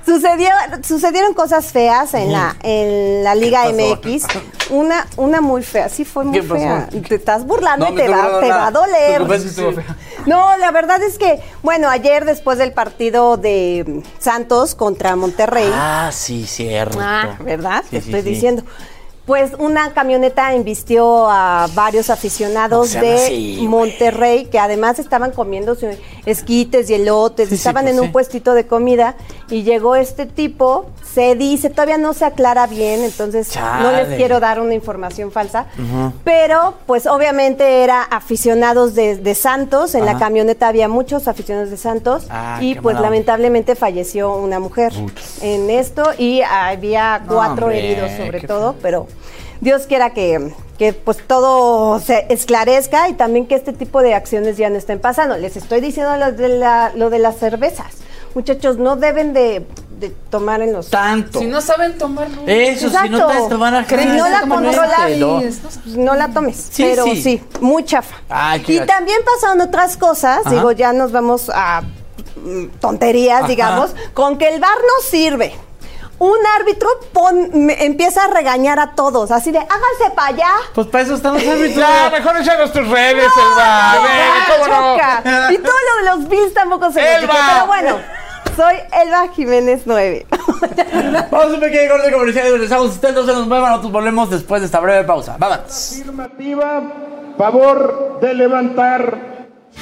Sucedió, sucedieron cosas feas en la, en la Liga M X. Una, una muy fea, sí fue muy fea. Te estás burlando no, y te va, te va a doler. Sí. No, la verdad es que, bueno, ayer después del partido de Santos contra Monterrey. Ah, sí, cierto. Ah, ¿verdad? Sí, te sí, estoy sí. diciendo. Pues una camioneta embistió a varios aficionados No sean de así, Monterrey, que además estaban comiendo esquites y elotes, Sí, sí, estaban pues en sí. un puestito de comida y llegó este tipo, se dice, todavía no se aclara bien, entonces no les Chale. quiero dar una información falsa, Ujú. pero pues obviamente era aficionados de, de Santos, en Ajá. la camioneta había muchos aficionados de Santos Ah, y qué pues mala onda. lamentablemente falleció una mujer en esto y había No, cuatro hombre, heridos sobre qué todo, pero Dios quiera que, que pues todo se esclarezca y también que este tipo de acciones ya no estén pasando. Les estoy diciendo lo de, la, lo de las cervezas. Muchachos, no deben de, de tomar en los... Tanto. Si no saben tomar, no. Eso, si no te tomar a Si no la controlas, ¿no? pues no la tomes. Sí, pero sí. sí, muy chafa. Ay, qué Y gacho. también pasaron otras cosas, Ajá. digo, ya nos vamos a mm, tonterías, Ajá. digamos, con que el V A R no sirve. Un árbitro pon- me- empieza a regañar a todos, así de, háganse para allá. Pues para eso están los árbitros. Ya, mejor échanos tus redes, No, Elba. Ven, no, ¿cómo no? choca. Y todo lo de los Bills tampoco se me Elba. quitó, pero bueno, soy Elba Jiménez nueve. Vamos a un pequeño corte comercial y regresamos. Ustedes no se nos muevan, nosotros volvemos después de esta breve pausa. Vámonos. Afirmativa, favor de levantar.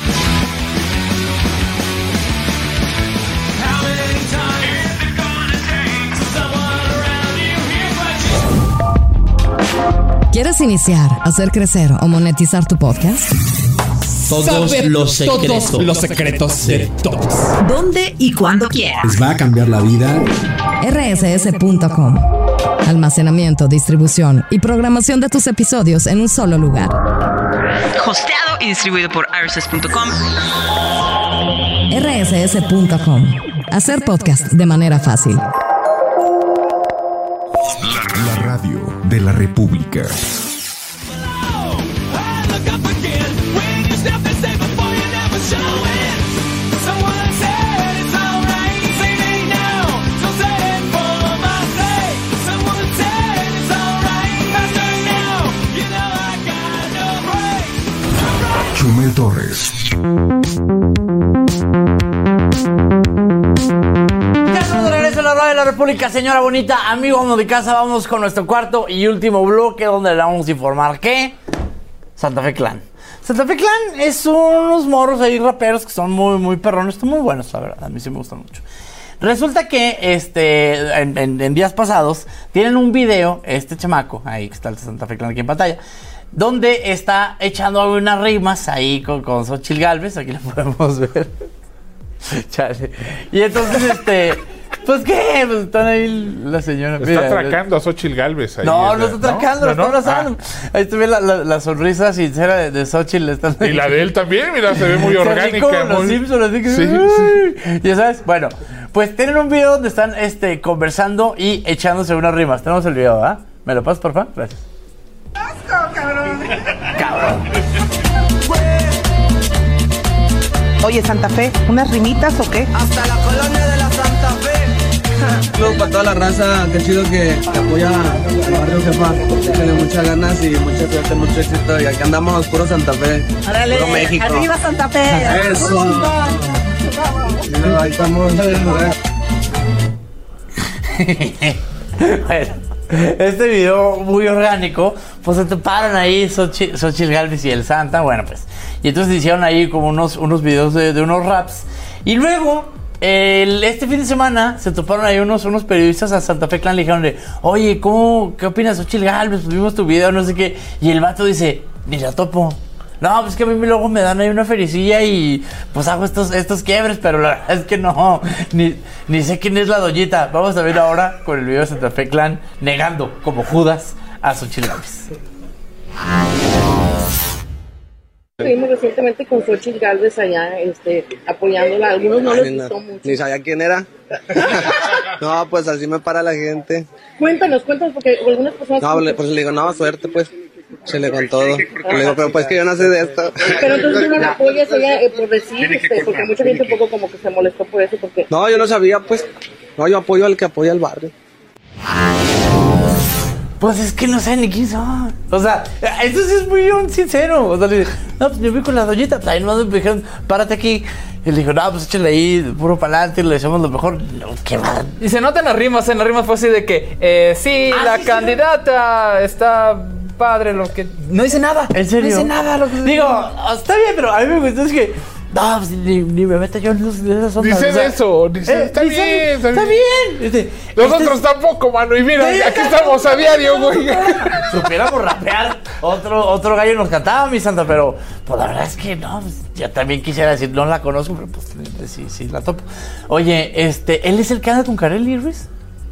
¿Quieres iniciar, hacer crecer o monetizar tu podcast? Todos Saber los secretos. Todos los secretos de todos. ¿Dónde y cuándo quieras? Les va a cambiar la vida. R S S punto com. Almacenamiento, distribución y programación de tus episodios en un solo lugar. Hosteado y distribuido por R S S punto com. R S S punto com. Hacer podcast de manera fácil. La radio de la República. Chumel Torres. Ya estamos de regreso en la radio de la República, señora bonita, amigo amo de casa. Vamos con nuestro cuarto y último bloque donde le vamos a informar que Santa Fe Clan. Santa Fe Clan es unos morros ahí raperos que son muy, muy perrones, están muy buenos, la verdad, a mí sí me gustan mucho. Resulta que este en, en, en días pasados tienen un video, este chamaco, ahí que está el Santa Fe Clan aquí en pantalla, donde está echando unas rimas ahí con, con Xochitl Gálvez, aquí lo podemos ver. Chale. Y entonces, este, pues qué, pues están ahí la señora. Está mira, atracando a Xochitl Gálvez ahí. No, en no la- está atracando, lo ¿No? está ¿No? abrazando. Ahí estuve la, la, la sonrisa sincera de, de Xochitl. Están Ah, y la de él también, mira, se ve muy Se ve orgánica. como los muy- Simpsons, así que, Sí, ¡ay! Ya sabes, bueno, pues tienen un video donde están este, conversando y echándose unas rimas. Tenemos el video, ¿ah? ¿Me lo pasas, por favor? Gracias. Oye, Santa Fe, ¿unas rimitas o qué? Hasta la colonia de la Santa Fe. Saludos para toda la raza, qué chido que, que apoya al barrio Jefa. Tiene muchas ganas y mucha suerte, mucho éxito. Y aquí andamos, puro Santa Fe, puro México. Arriba Santa Fe. Eso. Ahí estamos. Bueno, este video muy orgánico, pues se toparon ahí Xochitl, Xochitl Gálvez y el Santa, bueno pues, y entonces hicieron ahí como unos, unos videos de, de unos raps, y luego, el, este fin de semana, se toparon ahí unos, unos periodistas a Santa Fe Clan, le dijeron de, oye, ¿cómo, qué opinas Xochitl Gálvez? Pues vimos tu video, no sé qué, y el vato dice, ni la topo. No, pues que a mí luego me dan ahí una fericilla y pues hago estos, estos quiebres, pero la verdad es que no, ni, ni sé quién es la doñita. Vamos a ver ahora con el video de Santa Fe Clan negando como Judas a Xochitl Gálvez. Estuvimos recientemente con Xochitl Gálvez allá, este, apoyándola. A algunos no les Ni, gustó mucho. ni sabía quién era. No, pues así me para la gente. Cuéntanos, cuéntanos, porque algunas personas... No, le- pues le digo, no, suerte, pues. Se le con todo. Le digo, pero pues que yo no sé de esto. Pero entonces tú no la apoyas ella eh, por decir, este, porque mucha gente un poco como que se molestó por eso, porque... No, yo no sabía, pues. No, yo apoyo al que apoya al barrio. Pues es que no saben ni quién son. O sea, eso sí es muy sincero. O sea, le dije, no, pues yo vi con la doñita. Pues ahí nomás me dijeron, párate aquí. Y le dijo, no, pues échale ahí, puro pa'lante, le decimos lo mejor. No, qué mal. Y se nota en las rimas, en las rimas fue así de que, eh, sí, ah, la sí, candidata sí. está padre, lo que... No dice nada. ¿En serio? No dice nada. Lo que... Digo, está bien, pero a mí me gustó, es que... No, pues, ni, ni me meto yo en esas ondas. Dicen o sea, eso, dicen, eh, está, dicen, bien, está, está bien, está bien. Nosotros este, tampoco, mano, y mira, aquí estamos a diario, güey. Supiéramos rapear, otro, otro gallo nos cantaba, mi santa, pero pues la verdad es que no, pues, yo también quisiera decir, no la conozco, pero pues sí, sí, la topo. Oye, este, ¿él es el que anda con Kareli Ruiz?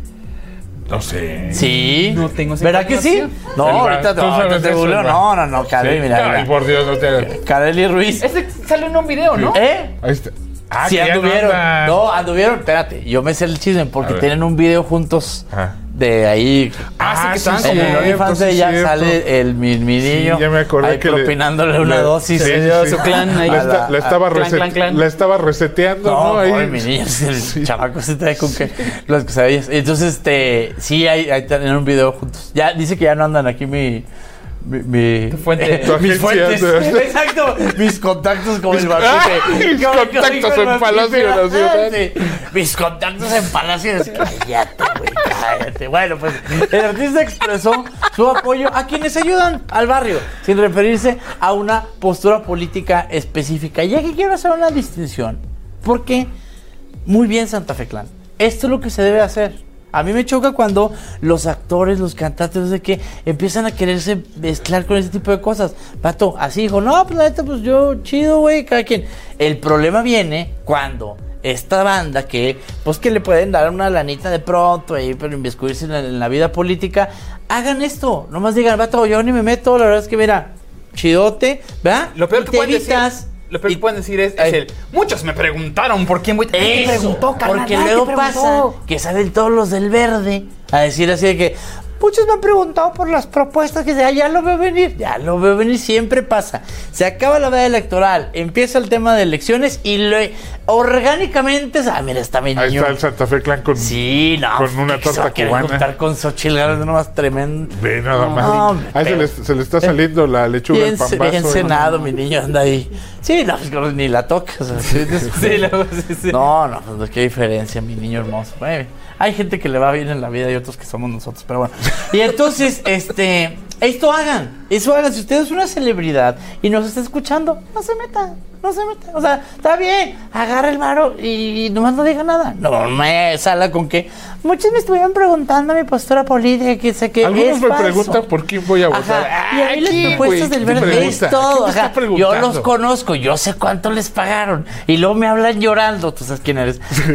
No sé. Sí. No tengo esa ¿verdad que sí? No, el ahorita te, no, te googleo. No, no, no, Kareli, sí. mira, mira. Ay, por Dios, no te hagas. Kareli Ruiz. Ese salió en un video, ¿no? ¿Eh? Ahí está. Ah, sí, anduvieron. No, no, anduvieron. Espérate, yo me sé el chisme porque tienen un video juntos. Ajá. De ahí. Ah, sí, que están sí, como. En el OnlyFans de ella cierto. Sale el mi, mi niño. Sí, ya me acordé ahí que propinándole le, una le, dosis. Sí, sí, sí, su clan ahí. La, está, la, estaba, clan, reset, clan, clan. la estaba reseteando, ¿no? No, ahí. Pobre, mi niño, el sí. chamaco se trae con que las quesadillas. Entonces, este, sí, hay, hay tienen un video juntos. Ya dice que ya no andan aquí mi. Mi, mi fuente, eh, mis fuentes, exacto, mis contactos con el barquete. Mis contactos en Palacio Nacional. Sí. Mis contactos en Palacio Nacional. Cállate, güey, cállate. Bueno, pues el artista expresó su apoyo a quienes ayudan al barrio, sin referirse a una postura política específica. Y aquí quiero hacer una distinción, porque muy bien, Santa Fe Clan, esto es lo que se debe hacer. A mí me choca cuando los actores, los cantantes, no sé qué, empiezan a quererse mezclar con ese tipo de cosas. Pato, así dijo, no, pues la neta, pues yo, chido, güey, cada quien. El problema viene cuando esta banda que, pues que le pueden dar una lanita de pronto ahí, pero inmiscuirse en la, en la vida política, hagan esto. Nomás digan, vato, yo ni me meto, la verdad es que mira, chidote, ¿verdad? Lo peor y que te pueden evitas... decir... Lo peor que pueden decir es, es el... Muchos me preguntaron por quién voy... ¿Quién te preguntó, carnal? Porque luego pasa que salen todos los del verde a decir así de que... Muchos me han preguntado por las propuestas que sea, ya lo veo venir, ya lo veo venir, siempre pasa. Se acaba la veda electoral, empieza el tema de elecciones y lo, orgánicamente, ah, mira, está mi niño. Ahí está el Santa Fe Clan con, sí, no, con una torta que cubana. Juntar con Xochitl Gálvez, nomás tremendo. Ve nada no, más. No, ahí se le, se le está saliendo la lechuga bien, del pambazo. Bien cenado, no, mi niño anda ahí. Sí, no, pues, ni la toca. O sea, sí, sí, luego, sí, sí. No, no, pues qué diferencia, mi niño hermoso. Bueno, hay gente que le va bien en la vida y otros que somos nosotros, pero bueno. Y entonces, este, esto hagan, eso hagan. Si usted es una celebridad y nos está escuchando, no se meta, no se meta. O sea, está bien, agarra el maro y, y nomás no diga nada. No me sala con que muchos me estuvieron preguntando mi postura política, que sé que algunos es me falso. preguntan por quién voy a votar. Ajá. Y a mí las propuestas del verde es todo. Ajá. Yo los conozco, yo sé cuánto les pagaron. Y luego me hablan llorando. ¿Tú sabes quién eres? No sabía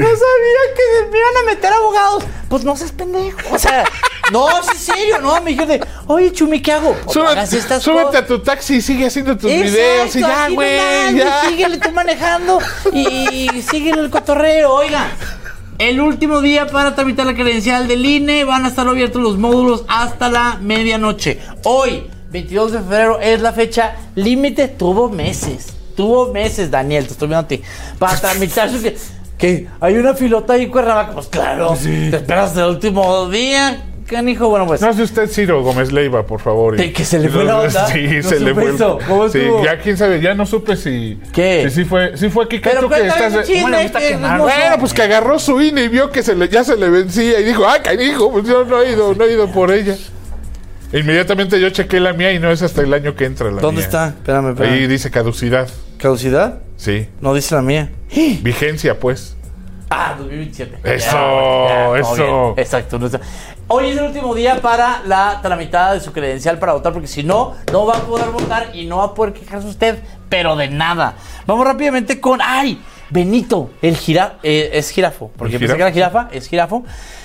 que me iban a meter abogados. Pues no seas pendejo. O sea, no, es en serio, no. Me dijeron, oye, Chumi, ¿qué hago? Súbete, súbete a tu taxi y sigue haciendo tus exacto, videos. Y ya, güey. Ya. Síguele tú manejando y, y síguele el cotorreo. Oiga. El último día para tramitar la credencial del I N E, van a estar abiertos los módulos hasta la medianoche. Hoy, veintidós de febrero, es la fecha límite. Tuvo meses, tuvo meses, Daniel, te estoy viendo a ti, para tramitar su... ¿Qué? ¿Hay una filota ahí en Cuernavaca? Pues claro, sí. Te esperas el último día, canijo, bueno pues... No sé usted, Ciro Gómez Leiva, por favor. ¿De que se le fue la onda? Sí, no se le fue. Eso. ¿Cómo sí, estuvo? ya quién sabe, ya no supe si... ¿Qué? Si sí fue, sí fue Kike, pero tú que estás... Chisme, ¿Cómo le gusta que quemar? Bueno, pues que agarró su I N E y vio que se le, ya se le vencía y dijo, ah, canijo, pues yo no he ido, no he ido por ella. Inmediatamente yo chequé la mía y no es hasta el año que entra la ¿Dónde mía. está? Espérame, espérame. Ahí dice caducidad. ¿Caducidad? Sí. No dice la mía. Vigencia, pues. Ah, dos mil veintisiete. Eso, ya, ya, eso. Exacto. No está. Hoy es el último día para la tramitada de su credencial para votar, porque si no, no va a poder votar y no va a poder quejarse usted, pero de nada. Vamos rápidamente con... ¡Ay! Benito, el gira, eh, es jirafo, porque pensé que era jirafa, es jirafo.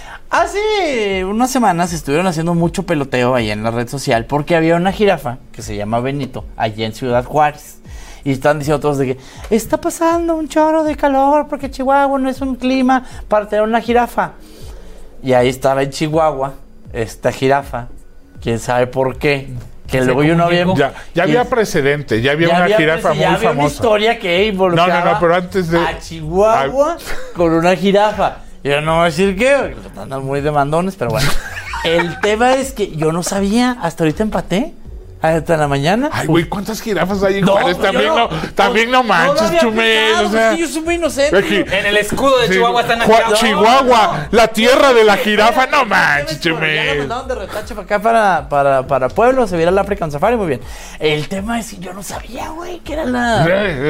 Hace unas semanas estuvieron haciendo mucho peloteo ahí en la red social porque había una jirafa que se llama Benito, allá en Ciudad Juárez. Y están diciendo todos de que está pasando un chorro de calor porque Chihuahua no es un clima para tener una jirafa. Y ahí estaba en Chihuahua esta jirafa, quién sabe por qué. Que luego yo no había... Ya, ya había precedente, ya había ya una había jirafa muy ya había famosa. Una historia que involucraba no, no, no, pero antes de... a Chihuahua a... con una jirafa. Yo no voy a decir qué, andan muy demandones, pero bueno. El tema es que yo no sabía, hasta ahorita empaté. Hasta la mañana. Ay, güey, ¿cuántas jirafas hay en No, Juárez? pues yo También no, no- también no no manches, lo había Chumel. pensado, O sea, es que yo soy muy inocente. es que- En el escudo de Sí, Chihuahua están Ju- aquí. Chihuahua, la tierra de la jirafa, no manches, Ya la Chumel. mandaron de retache para acá, para, para, para Pueblo, se viera el African Safari, muy bien. El tema es que yo no sabía, güey, que era la...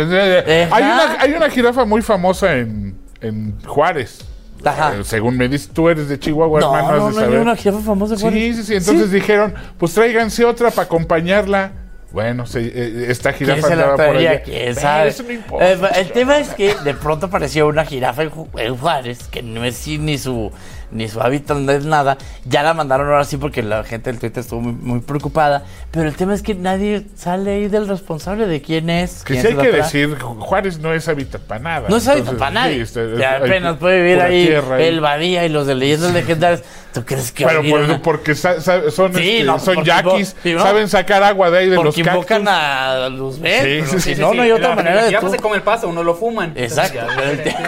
Hay una, hay una jirafa muy famosa en, en Juárez. Ajá. Eh, según me dices, tú eres de Chihuahua, No, hermano, no, has de no hay saber. una jirafa famosa en Juárez. Sí, sí, sí. Entonces Sí. dijeron, pues tráiganse otra para acompañarla. Bueno, se, eh, esta ¿Quién jirafa se la andaba por traería? allá. ¿Quién Pero sabe? eso no importa. Eh, el tema es que de pronto apareció una jirafa en, Ju- en Juárez, que no es sí, ni su ni su hábitat, no es nada. Ya la mandaron ahora sí porque la gente del Twitter estuvo muy, muy preocupada. Pero el tema es que nadie sale ahí del responsable de quién es. Que quién sí hay se la que trae. decir, Juárez no es hábitat para nada. No es hábitat Entonces, para nadie. sí, este, Ya hay apenas pu- puede vivir pura ahí tierra ahí. el Badía y los de leyendas legendarias. ¿Tú crees que va a Pero venir por- una- porque sa- sa- son, Sí, este, no, son porque yaquis, invo- sí, ¿no? saben sacar agua de ahí de los Porque cactus. invocan a Luzbel, Sí, pero sí, si sí, no, sí. no hay otra La- manera la de jirafa tú- se come el pasto, uno lo fuman. Exacto. Entonces, ya-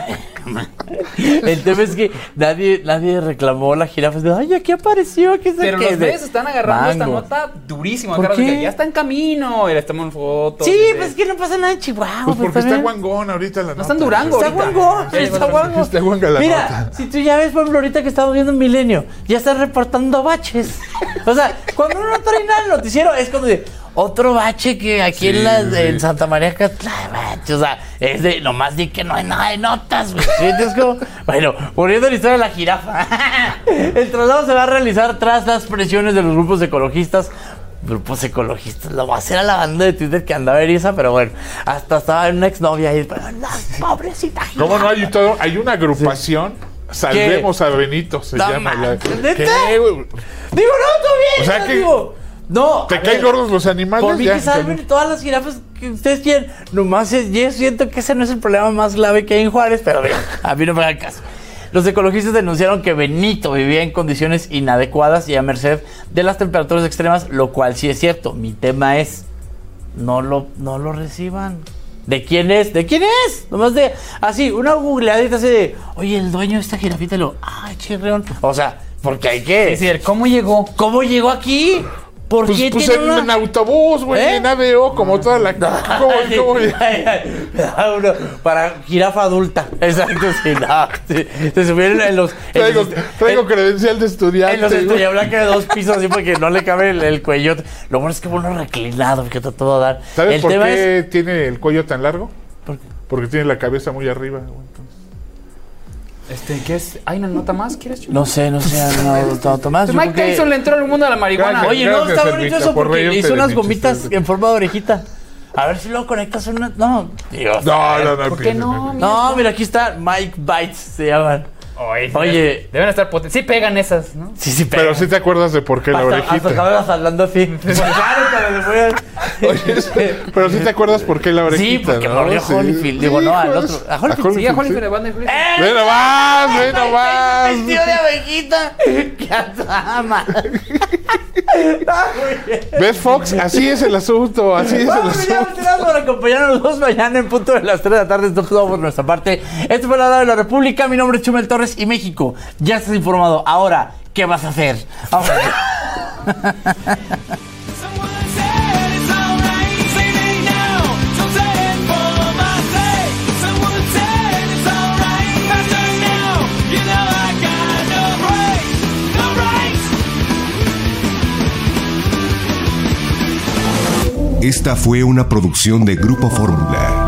El, te- el tema es que nadie, nadie reclamó la jirafa. Es de, ay, aquí apareció. ¿Qué sé Pero qué? los De medios están agarrando esta mango. nota durísima. ¿Por agarran de qué? que ya está en camino. Y le estamos en fotos. Sí, y de- pues es que no pasa nada en Chihuahua. Pues porque está también. guangón ahorita la No está en nota. Durango Está ahorita. guangón, Ya está llegó el- guangón. Está guanga la Mira, nota. si tú ya ves, por ejemplo, ahorita que estamos viendo Milenio, ya están reportando baches. O sea, cuando uno no trae nada en el noticiero, es como de otro bache que aquí Sí, en, la, sí. en Santa María Catlán, bache. O sea, es de nomás di que no hay nada de notas, güey. ¿Sí? Es como, bueno, volviendo a la historia de la jirafa. El traslado se va a realizar tras las presiones de los grupos ecologistas. Grupos ecologistas, lo va a hacer a la banda de Twitter que andaba eriza, pero bueno, hasta estaba una exnovia ahí, pero la pobrecita jirafa. ¿Cómo no hay todo? Hay una agrupación, Salvemos a Benito, se No llama. La, manches, ¿neta? ¿Qué, güey? Digo, no, todo bien. O sea no, que- digo, no. ¿Te a caen ver, gordos los animales? Por mí Ya, que salven que- todas las jirafas que ustedes quieren. Nomás es- yo siento que ese no es el problema más grave que hay en Juárez, pero mira, a mí no me hagan caso. Los ecologistas denunciaron que Benito vivía en condiciones inadecuadas y a merced de las temperaturas extremas, lo cual sí es cierto. Mi tema es, no lo, no lo reciban. ¿De quién es? ¿De quién es? Nomás de, así, una googleadita así de, oye, el dueño de esta jirafita, y lo, ay, chirrión. O sea, porque hay que... Es decir, ¿cómo llegó? ¿Cómo llegó aquí? ¿Por Pues, qué pues tiene en, una...? en autobús, güey, ¿Eh? en A D O, como toda la... ¿Cómo, cómo? Ay, ay, me da uno para jirafa adulta. Exacto, sí, no. sí, se subieron en los... en Traigo, los- traigo en- credencial de estudiante. en los güey. estrella blanca de dos pisos, así porque no le cabe el, el cuello. Lo bueno es que uno reclinado, que te todo dar. ¿Sabes el por tema qué es... tiene el cuello tan largo? ¿Por qué? Porque tiene la cabeza muy arriba, güey, entonces. Este, ¿qué es? ¿Hay una nota más? ¿Quieres, Chuy? No sé, no sé, no, no, Tomás. yo Mike creo que- Tyson le entró al mundo de la marihuana. Gracias. Oye, no, está bonito Servita, eso por porque le reírte hizo de unas mi gomitas chiste. en forma de orejita. A ver si luego conectas una... No, Dios. No, no, no. ¿Por qué no? Mira, No, mira, aquí está Mike Bites, se llaman. Oye, Oye. deben estar potentes. Sí pegan esas, ¿no? Sí, sí, Pero sí te acuerdas de por qué la hasta, orejita. hasta acabas hablando así. Claro, pero le voy a- Oye, pero sí te acuerdas por qué la orejita, Sí, porque ¿no? mordió a Sí. Holyfield. Digo, no, al Hijos. otro. A Holyfield. Sí, a sí. Holyfield de Band de Holyfield. ¡Eh! ¡Ve nomás! ¡Ve nomás! Vestido de abejita. ¡Qué ama! ¿Ves, Fox? Así es el asunto, así es el Vamos, ya, asunto. gracias por acompañarnos dos mañana en punto de las tres de la tarde. Esto es todo por nuestra parte. Esto fue la hora de la República. Mi nombre es Chumel Torres y México. Ya estás informado. Ahora, ¿qué vas a hacer? Ahora. Esta fue una producción de Grupo Fórmula.